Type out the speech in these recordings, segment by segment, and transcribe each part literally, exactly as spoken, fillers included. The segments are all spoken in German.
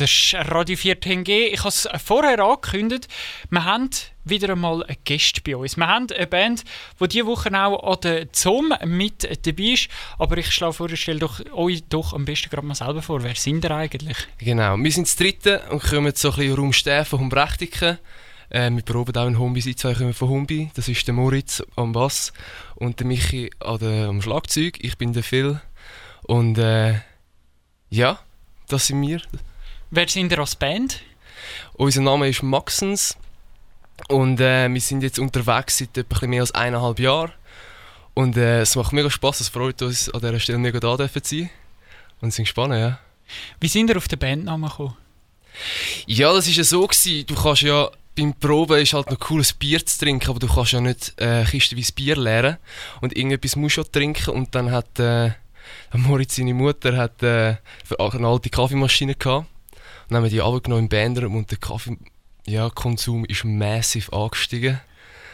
Das ist Radio vier T N G. Ich habe es vorher angekündigt. Wir haben wieder einmal einen Gast bei uns. Wir haben eine Band, die diese Woche auch an der Zoom mit dabei ist. Aber ich schlage vor, stell doch euch doch am besten gerade mal selber vor. Wer sind ihr eigentlich? Genau, wir sind das Dritte und kommen so ein bisschen Raum Stäf von Humbrechtiken. Äh, wir proben auch in Humbi, sie zwei kommen von Humbi. Das ist der Moritz am Bass und der Michi an der, am Schlagzeug. Ich bin der Phil. Und äh, ja, das sind wir. Wer sind ihr als Band? Unser Name ist Maxens und äh, wir sind jetzt unterwegs seit etwa ein bisschen mehr als eineinhalb Jahren. Und äh, es macht mega Spass, es freut uns an dieser Stelle mega da zu sein. Und sind gespannt, ja. Wie sind ihr auf den Bandnamen gekommen? Ja, das war ja so gewesen. Du kannst ja beim Proben ist halt noch cool, ein Bier zu trinken, aber du kannst ja nicht äh, kistenweise Bier leeren. Und irgendetwas musst du ja trinken. Und dann hat äh, Moritz, seine Mutter, hat, äh, eine alte Kaffeemaschine gehabt. Und dann haben wir die runtergenommen im Bandraum und der Kaffeekonsum ja, ist massiv angestiegen.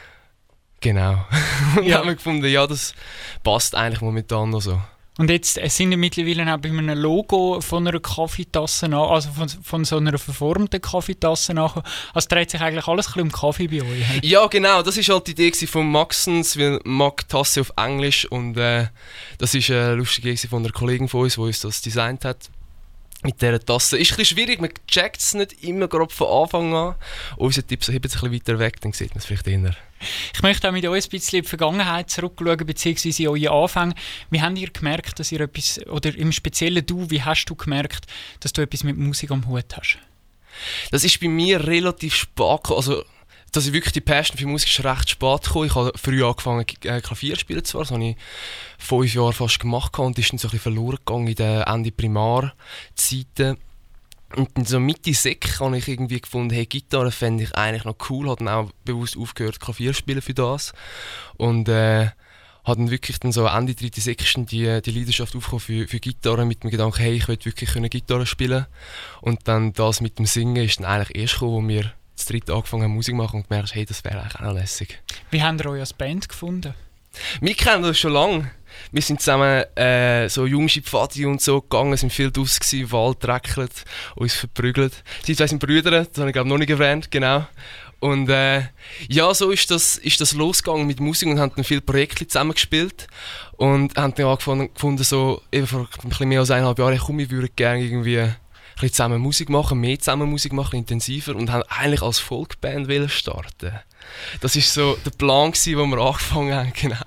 Genau. Und Ja. dann haben wir gefunden, ja, das passt eigentlich momentan noch so. Und jetzt äh, sind wir mittlerweile auch bei einem Logo von einer Kaffeetasse nach, also von, von so einer verformten Kaffeetasse nach. Also dreht sich eigentlich alles ein bisschen um Kaffee bei euch. He? Ja, genau, das war halt die Idee von Maxens, weil Mag Tasse auf Englisch und äh, das war eine lustige Idee von einer Kollegin von uns, die uns das designt hat. Mit dieser Tasse. Ist ein bisschen schwierig, man checkt es nicht immer gerade von Anfang an. Unsere Tipps heben sich ein bisschen weiter weg, dann sieht man es vielleicht eher. Ich möchte auch mit euch ein bisschen in die Vergangenheit zurückschauen, beziehungsweise in eure Anfänge. Wie habt ihr gemerkt, dass ihr etwas, oder im Speziellen du, wie hast du gemerkt, dass du etwas mit Musik am Hut hast? Das ist bei mir relativ spät gekommen. Also, dass ich wirklich die Passion für Musik ist recht spät gekommen. Ich habe früh angefangen äh, Klavier zu spielen zwar, das habe ich fünf Jahre fast gemacht und ist dann so ein bisschen verloren gegangen in den Ende Primarzeiten. Und dann so Mitte Sek habe ich irgendwie gefunden, hey, Gitarre fände ich eigentlich noch cool, habe dann auch bewusst aufgehört Klavier zu spielen für das. Und äh, habe dann wirklich dann so Ende dritte Section die, die Leidenschaft aufgekommen für, für Gitarre mit dem Gedanken, hey, ich will wirklich können Gitarre spielen. Und dann das mit dem Singen ist dann eigentlich erst gekommen, wo wir das dritte angefangen haben Musik zu machen und gemerkt, hey, das wäre eigentlich auch noch lässig. Wie habt ihr euch als Band gefunden? Wir kennen das schon lange. Wir sind zusammen äh, so Jungschi Pfadi und so gegangen, sind viel draussen gewesen, Wald dreckelt, uns verprügelt. Sie zwei sind Brüder, das habe ich glaube noch nicht erwähnt, genau. Und äh, ja, so ist das, ist das losgegangen mit Musik und haben dann viele Projekte zusammengespielt und haben dann angefangen gefunden, so eben vor ein bisschen mehr als eineinhalb Jahren, komm, wir würden gerne irgendwie ein bisschen zusammen Musik machen, mehr zusammen Musik machen, intensiver und haben eigentlich als Folkband wollen starten. Das war so der Plan, wo wir angefangen haben, genau.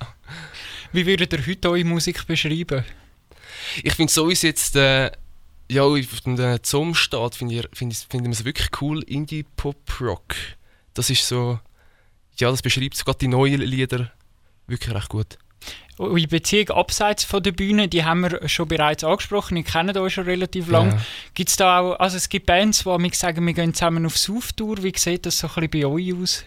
Wie würdet ihr heute eure Musik beschreiben? Ich finde so, wie es jetzt äh, ja, auf dem Zoom steht, finde ich, find ich, find ich es wirklich cool, Indie-Pop-Rock. Das ist so, ja, das beschreibt sogar die neuen Lieder wirklich recht gut. Eure Beziehung abseits von der Bühne, die haben wir schon bereits angesprochen, ihr kennt euch schon relativ lange. Ja. Gibt's da auch, also es gibt Bands, die mir sagen, wir gehen zusammen auf Sauftour. Wie sieht das so ein bisschen bei euch aus?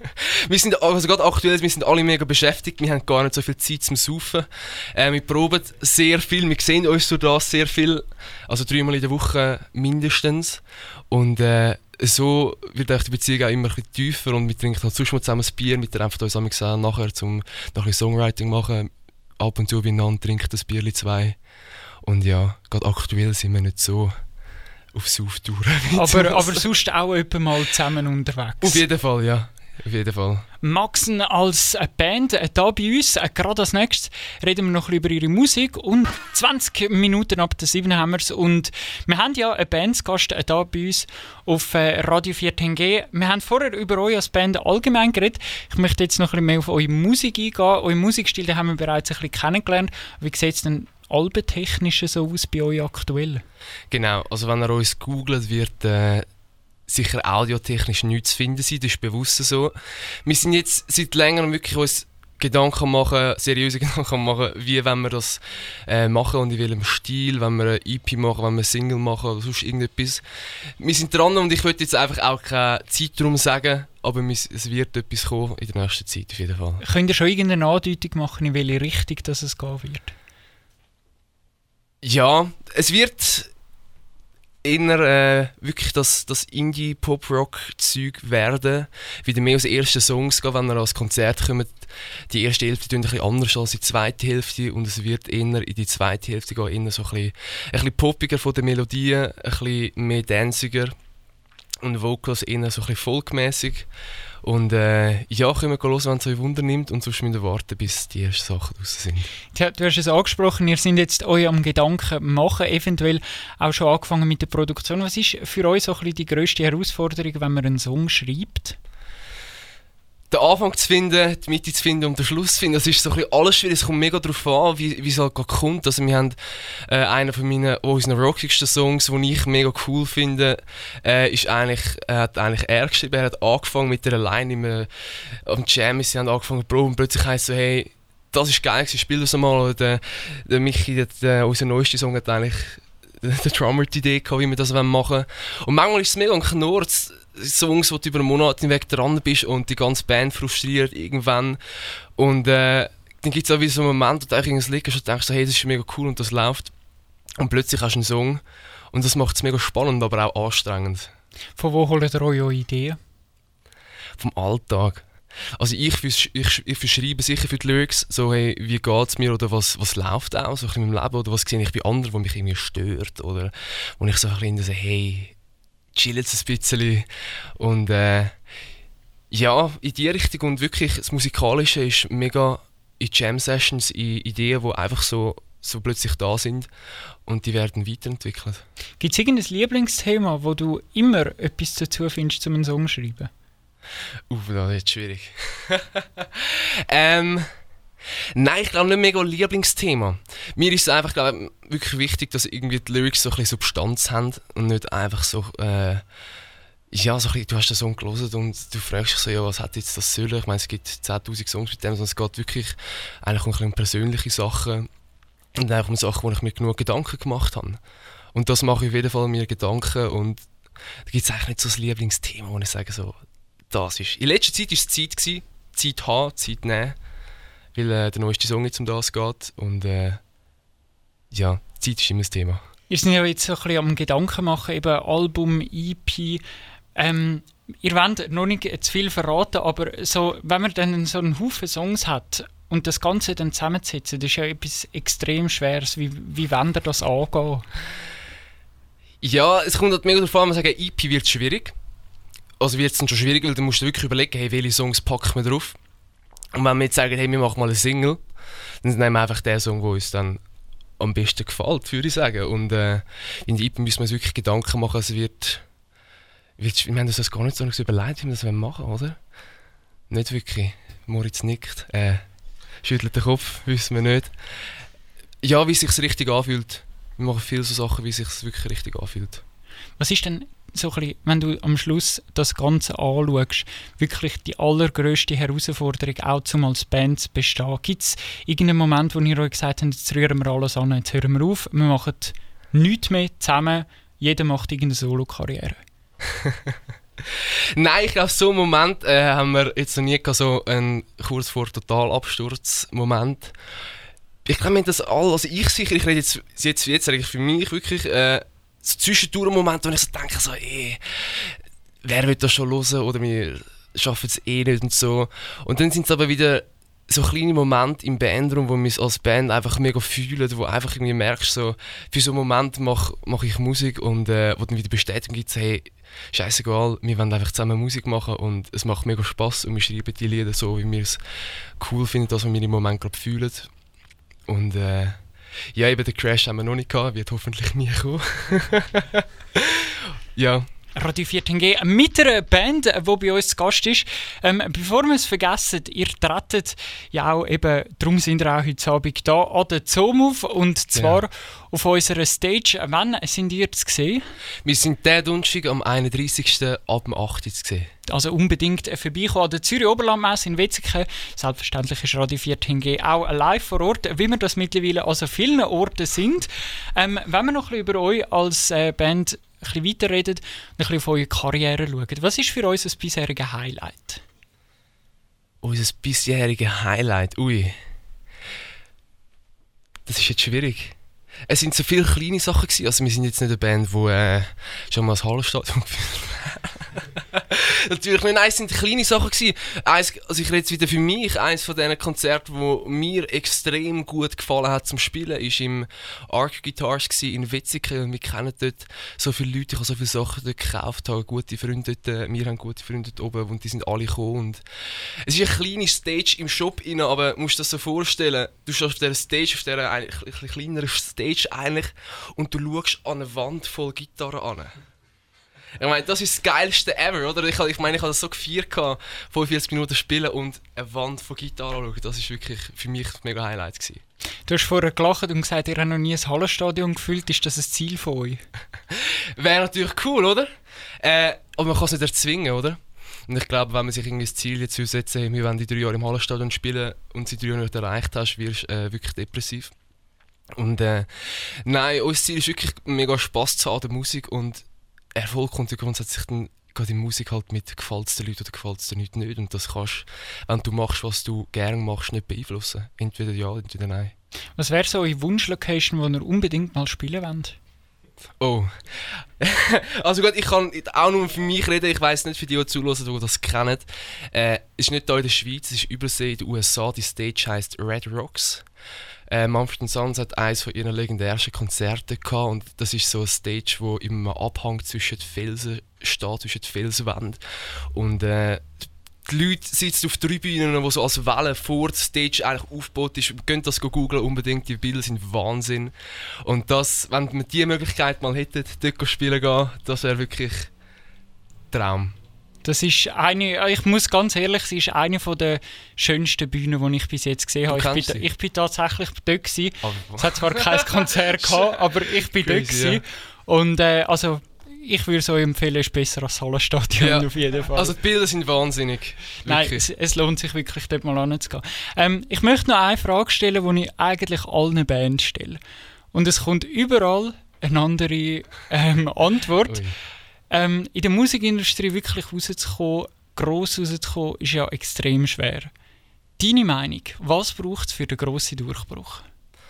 Wir sind, also gerade aktuell, wir sind alle mega beschäftigt, wir haben gar nicht so viel Zeit zum Saufen. Äh, wir proben sehr viel, wir sehen uns durch das sehr viel, also dreimal in der Woche mindestens. Und äh, so wird die Beziehung auch immer ein bisschen tiefer und wir trinken halt sonst mal zusammen ein Bier, mit der einfach uns gesagt, nachher zum noch ein bisschen Songwriting machen. Ab und zu beieinander trinken das Bierli zwei. Und ja, gerade aktuell sind wir nicht so auf Sauftour. aber, aber sonst auch etwa mal zusammen unterwegs? Auf jeden Fall, ja. Auf jeden Fall. Maxen als Band äh, da bei uns. Äh, gerade als nächstes reden wir noch ein bisschen über ihre Musik. Und zwanzig Minuten ab der sieben haben wir es. Und wir haben ja einen Bandsgast äh, da bei uns auf äh, Radio vier T N G. Wir haben vorher über euch als Band allgemein geredet. Ich möchte jetzt noch ein bisschen mehr auf eure Musik eingehen. Euer Musikstil, den haben wir bereits ein bisschen kennengelernt. Wie sieht es denn albentechnisch so aus bei euch aktuell? Genau, also wenn ihr uns googelt, wird äh, sicher audiotechnisch nichts zu finden sein, das ist bewusst so. Wir sind jetzt seit längerem wirklich uns Gedanken machen, seriöse Gedanken machen, wie wenn wir das äh, machen und in welchem Stil, wenn wir eine E P machen, wenn wir eine Single machen oder sonst irgendetwas. Wir sind dran und ich würde jetzt einfach auch keinen Zeitraum sagen, aber es wird etwas kommen in der nächsten Zeit auf jeden Fall. Könnt ihr schon irgendeine Andeutung machen, in welche Richtung dass es gehen wird? Ja, es wird eher äh, wirklich das, das Indie-Pop-Rock-Zeug werden. Wieder mehr aus den ersten Songs gehen, wenn wir ans Konzert kommen. Die erste Hälfte klingt ein bisschen anders als die zweite Hälfte und es wird eher in die zweite Hälfte gehen, eher so ein bisschen, ein bisschen poppiger von den Melodien, ein bisschen mehr danciger und Vocals eher so ein bisschen folkmäßig. Und äh, ja, können wir hören, wenn es euch Wunder nimmt und sonst müssen wir warten, bis die ersten Sachen draussen sind. Ja, du hast es angesprochen, ihr seid jetzt euch am Gedanken machen, eventuell auch schon angefangen mit der Produktion. Was ist für euch so ein bisschen die grösste Herausforderung, wenn man einen Song schreibt? Den Anfang zu finden, die Mitte zu finden und den Schluss zu finden, das ist so ein bisschen alles schwierig. Es kommt mega darauf an, wie, wie es halt gerade kommt. Also wir haben äh, einen von meinen, unseren rockigsten Songs, den ich mega cool finde, äh, ist eigentlich, äh, hat eigentlich er geschrieben. Er hat angefangen mit der Line im, am Jam, sie haben angefangen zu proben und plötzlich heisst so, hey, das ist geil, spiel das mal. Oder der, der Michi, der, der, unser neuester Song, hat eigentlich der Drummer die Idee gehabt, wie wir das machen wollen. Und manchmal ist es mega ein Knurz, Songs, wo du über einen Monat hinweg dran bist und die ganze Band frustriert irgendwann. Und äh, dann gibt es auch wieder so einen Moment, wo du irgendwas liegst und denkst, hey, das ist mega cool und das läuft. Und plötzlich hast du einen Song und das macht es mega spannend, aber auch anstrengend. Von wo holt ihr eure Ideen? Vom Alltag. Also ich, ich, ich, ich verschreibe sicher für die Lyrics, so hey, wie geht es mir oder was, was läuft auch so in meinem Leben oder was sehe ich bei anderen, was mich irgendwie stört oder wo ich so ein bisschen so, hey, chill jetzt ein bisschen und äh, ja, in die Richtung und wirklich das Musikalische ist mega in Jam-Sessions, in Ideen, die einfach so, so plötzlich da sind und die werden weiterentwickelt. Gibt es irgendein Lieblingsthema, wo du immer etwas dazu findest, um einen Song zu schreiben? Uff, das ist jetzt schwierig. ähm, nein, ich glaube nicht mega Lieblingsthema. Mir ist es einfach glaub, wirklich wichtig, dass irgendwie die Lyrics so ein bisschen Substanz haben und nicht einfach so, äh, ja, so ein bisschen, du hast den Song gelesen und du fragst dich so, ja, was hat jetzt das sollen? Ich meine, es gibt zehntausend Songs mit dem, sondern es geht wirklich eigentlich um, ein bisschen um persönliche Sachen und auch um Sachen, wo ich mir genug Gedanken gemacht habe. Und das mache ich auf jeden Fall mir Gedanken und da gibt es eigentlich nicht so ein Lieblingsthema, wo ich sage so, das ist. In letzter Zeit war es Zeit, gewesen, Zeit haben, Zeit nehmen, weil äh, der neueste Song jetzt um das geht und äh, ja, Zeit ist immer das Thema. Ihr seid ja jetzt so ein bisschen am Gedanken machen, eben Album, E P. Ähm, ihr wollt noch nicht zu viel verraten, aber so, wenn man dann so einen Haufen Songs hat und das Ganze dann zusammenzusetzen, das ist ja etwas extrem Schweres. Wie, wie wollt ihr das angehen? Ja, es kommt halt mega darauf an, wenn wir sagen, E P wird schwierig. Also wird es dann schon schwierig, weil dann musst du wirklich überlegen, hey, welche Songs packen wir drauf. Und wenn wir jetzt sagen, hey, wir machen mal eine Single, dann nehmen wir einfach den Song, der uns dann am besten gefällt, würde ich sagen. Und äh, in der E P müssen wir uns wirklich Gedanken machen, es wird, wird... Wir haben uns das gar nicht so überlegt, wie wir das machen wollen, oder? Nicht wirklich. Moritz nickt, äh, schüttelt den Kopf, wissen wir nicht. Ja, wie es sich richtig anfühlt. Wir machen viele so Sachen, wie es sich wirklich richtig anfühlt. Was ist denn so ein bisschen, wenn du am Schluss das Ganze anschaust, wirklich die allergrösste Herausforderung, auch zum als Band zu bestehen? Gibt es irgendeinen Moment, wo ihr euch gesagt habt, jetzt rühren wir alles an, jetzt hören wir auf, wir machen nichts mehr zusammen, jeder macht irgendeine Solo-Karriere? Nein, ich glaube, so einen Moment äh, haben wir jetzt noch nie gehabt, so einen kurz vor Totalabsturz-Moment. Ich glaube, wir haben das alle, also ich sicher, ich rede jetzt, jetzt, jetzt eigentlich für mich wirklich, äh, so zwischendurch ein Moment, wo ich so denke, so, ey, wer will das schon hören oder wir schaffen es eh nicht und so. Und dann sind es aber wieder so kleine Momente im Bandraum, wo wir es als Band einfach mega fühlen, wo einfach irgendwie merkst, so, für so einen Moment mache mach ich Musik und äh, wo dann wieder Bestätigung gibt, so, hey, scheißegal, wir wollen einfach zusammen Musik machen und es macht mega Spass und wir schreiben die Lieder so, wie wir es cool finden, das, was wir im Moment gerade fühlen. Und äh, ja, eben den Crash haben wir noch nicht gehabt, wird hoffentlich nie kommen. Ja. Radio vierzehn G mit einer Band, die bei uns zu Gast ist. Ähm, bevor wir es vergessen, ihr tretet ja auch eben, darum sind wir auch heute Abend da, an der Zoomove und zwar ja. auf unserer Stage. Wann sind ihr zu sehen? Wir sind diesen Donnerstag am einunddreißigsten ab dem achten zu sehen. Also unbedingt vorbeikommen an der Zürich Oberlandmesse in Wetzikon. Selbstverständlich ist Radio vierzehn G auch live vor Ort, wie wir das mittlerweile an so vielen Orten sind. Ähm, wenn wir noch ein bisschen über euch als äh, Band ein bisschen weiterreden und ein bisschen auf eure Karriere schauen. Was ist für uns das bisherige Highlight? Unser bisherige Highlight? Ui. Das ist jetzt schwierig. es sind so viele kleine Sachen gewesen. Also wir sind jetzt nicht eine Band, die äh, schon mal das Hallenstadion geführt Natürlich nicht, nein, es sind kleine Sachen gewesen. Eins, also ich rede jetzt wieder für mich, eines von diesen Konzerten, wo mir extrem gut gefallen hat zum Spielen, war im Arc Guitars in Wetzikon. Und wir kennen dort so viele Leute, ich habe so viele Sachen dort gekauft, habe gute Freunde dort, wir haben gute Freunde dort oben und die sind alle gekommen. Und es ist eine kleine Stage im Shop rein, aber du musst dir das so vorstellen, du stehst auf dieser Stage, auf dieser ein bisschen kleineren Stage eigentlich und du schaust an eine Wand voll Gitarren an. Ich meine, das ist das Geilste ever, oder? Ich, ich meine, ich habe das so gefeiert, fünfundvierzig Minuten spielen und eine Wand von Gitarre schauen. Das war wirklich für mich ein mega Highlight gewesen. Du hast vorher gelacht und gesagt, ihr habt noch nie ein Hallenstadion gefüllt. Ist das ein Ziel von euch? Wäre natürlich cool, oder? Äh, aber man kann es nicht erzwingen, oder? Und ich glaube, wenn man sich irgendwie das Ziel jetzt setzen, wir wollen die drei Jahre im Hallenstadion spielen und sie drei Jahre nicht erreicht hast, wirst du äh, wirklich depressiv. Und äh, nein, unser Ziel ist wirklich mega Spass zu haben an der Musik und Erfolg kommt ja grundsätzlich dann gerade in Musik halt mit gefällt es den Leuten oder gefällt es den Leuten nicht. Und das kannst, wenn du machst, was du gerne machst, nicht beeinflussen. Entweder ja, entweder nein. Was wäre so eure Wunschlocation, die ihr unbedingt mal spielen wollt? Oh. Also gut, ich kann auch nur für mich reden. Ich weiss nicht, für die, die zuhören, die das kennen. Äh, es ist nicht hier in der Schweiz, es ist Übersee in den U S A. Die Stage heisst Red Rocks. Äh, Mumford and Sons hat eines von ihren legendärsten Konzerten gehabt und das ist so eine Stage, wo im Abhang zwischen den Felsen steht, zwischen den Felswänden. Und äh, die Leute sitzen auf Tribünen, die so als Wellen vor der Stage eigentlich aufgebaut ist. Ihr könnt das googeln unbedingt, die Bilder sind Wahnsinn. Und das, wenn man diese Möglichkeit mal hätte, dort spielen gehen, das wäre wirklich Traum. Das ist eine, ich muss ganz ehrlich sein, ist eine der schönsten Bühnen, die ich bis jetzt gesehen habe. Ich bin, ich bin tatsächlich dort gewesen. Oh. Es hat zwar kein Konzert gehabt, aber ich bin dort gewesen. Ja. Und äh, also, ich würde es euch empfehlen, ist besser als das Hallenstadion ja. Auf jeden Fall. Also die Bilder sind wahnsinnig. Wirklich. Nein, es, es lohnt sich wirklich, dort mal hinzugehen. Ähm, ich möchte noch eine Frage stellen, die ich eigentlich allen Bands stelle. Und es kommt überall eine andere ähm, Antwort. Ähm, in der Musikindustrie wirklich rauszukommen, gross rauszukommen, ist ja extrem schwer. Deine Meinung, was braucht es für den grossen Durchbruch?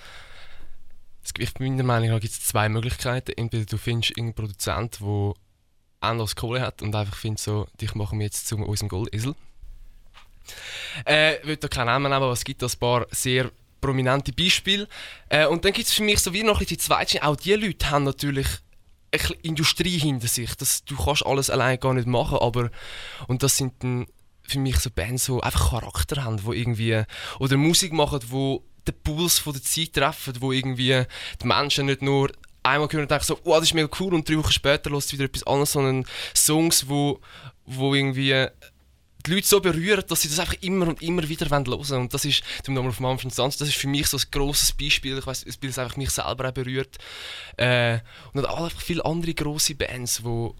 Ich meiner Meinung nach gibt es zwei Möglichkeiten. Entweder du findest irgendeinen Produzent, der endlos Kohle hat und einfach findet so, dich machen wir jetzt zu unserem Goldesel. Äh, ich will da keinen Namen nehmen, aber es gibt ein paar sehr prominente Beispiele. Äh, und dann gibt es für mich so wie noch ein bisschen die zweite Schiene. Auch diese Leute haben natürlich eine Industrie hinter sich. Das, du kannst alles allein gar nicht machen, aber und das sind dann für mich so Bands, die einfach Charakter haben, die irgendwie oder Musik machen, die den Puls von der Zeit treffen, wo irgendwie die Menschen nicht nur einmal hören und denken so, oh, das ist mega cool und drei Wochen später hörst du wieder etwas anderes, sondern Songs, wo, wo irgendwie die Leute so berühren, dass sie das einfach immer und immer wieder hören wollen. Und das ist, zum nochmal auf Mumford and Sons, das ist für mich so ein grosses Beispiel. Ich weiss, das einfach mich selber auch berührt. Äh, und auch einfach viele andere grosse Bands, wo,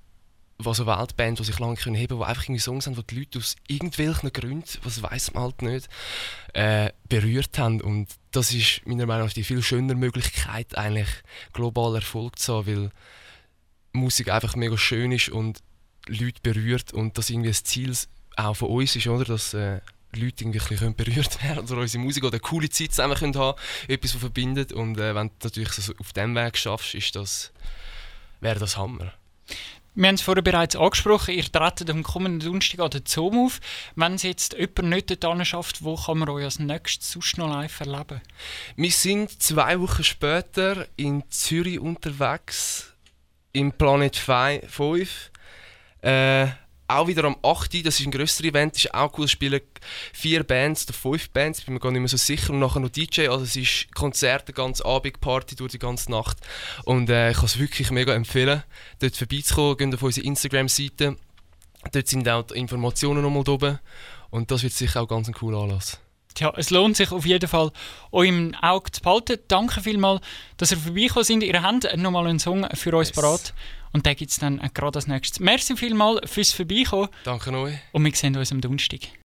wo so Weltbands, die sich lange heben können, die einfach irgendwie Songs haben, die die Leute aus irgendwelchen Gründen, was weiss man halt nicht, äh, berührt haben. Und das ist meiner Meinung nach die viel schönere Möglichkeit, eigentlich global Erfolg zu haben, weil Musik einfach mega schön ist und Leute berührt und das irgendwie das Ziel auch von uns ist, oder? Dass äh, Leute irgendwie ein bisschen berührt werden oder unsere Musik oder eine coole Zeit zusammen können haben, etwas, was verbindet. Und äh, wenn du natürlich so auf diesem Weg schaffst, ist das, wäre das Hammer. Wir haben es vorher bereits angesprochen, ihr tretet am kommenden Donnerstag an den Zoom auf. Wenn es jetzt jemand nicht dorthin schafft, wo kann man euch als nächstes sonst noch live erleben? Wir sind zwei Wochen später in Zürich unterwegs, im Planet fünf. Äh, auch wieder am achten Das ist ein grösseres Event, das ist auch cool. Es spielen vier Bands oder fünf Bands, ich bin mir gar nicht mehr so sicher. Und nachher noch D J, also es ist Konzert, den ganzen Abend, Party durch die ganze Nacht. Und äh, ich kann es wirklich mega empfehlen, dort vorbeizukommen. Geht auf unsere Instagram-Seite, dort sind auch die Informationen nochmal oben. Und das wird sicher auch ganz ein cooler Anlass. Ja, es lohnt sich auf jeden Fall, euch im Auge zu behalten. Danke vielmals, dass ihr vorbeigekommen seid. Ihr habt nochmal einen Song für uns yes. parat. Und den gibt es dann gerade als nächstes. Merci vielmals fürs Vorbeikommen. Danke euch. Und wir sehen uns am Donnerstag.